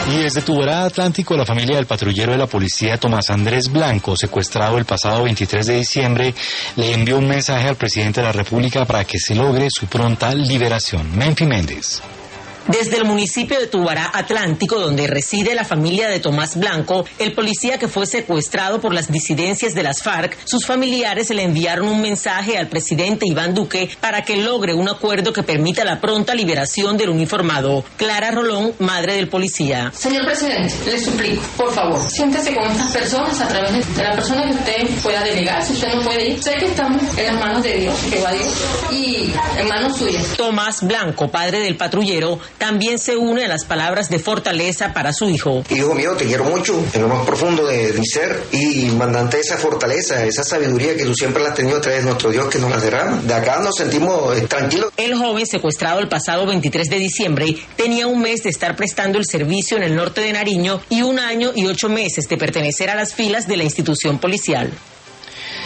Y desde Tubará Atlántico, la familia del patrullero de la policía Tomás Andrés Blanco, secuestrado el pasado 23 de diciembre, le envió un mensaje al presidente de la República para que se logre su pronta liberación. Menfi Méndez. Desde el municipio de Tubará Atlántico, donde reside la familia de Tomás Blanco, el policía que fue secuestrado por las disidencias de las FARC, sus familiares le enviaron un mensaje al presidente Iván Duque para que logre un acuerdo que permita la pronta liberación del uniformado. Clara Rolón, madre del policía. Señor presidente, le suplico, por favor, siéntese con estas personas a través de la persona que usted pueda delegar. Si usted no puede ir, sé que estamos en las manos de Dios, que va Dios, y en manos suyas. Tomás Blanco, padre del patrullero, también se une a las palabras de fortaleza para su hijo. Hijo mío, te quiero mucho, en lo más profundo de mi ser, y mandante esa fortaleza, esa sabiduría que tú siempre la has tenido a través de nuestro Dios que nos la derrama. De acá nos sentimos tranquilos. El joven secuestrado el pasado 23 de diciembre tenía un mes de estar prestando el servicio en el norte de Nariño y 1 año y 8 meses de pertenecer a las filas de la institución policial.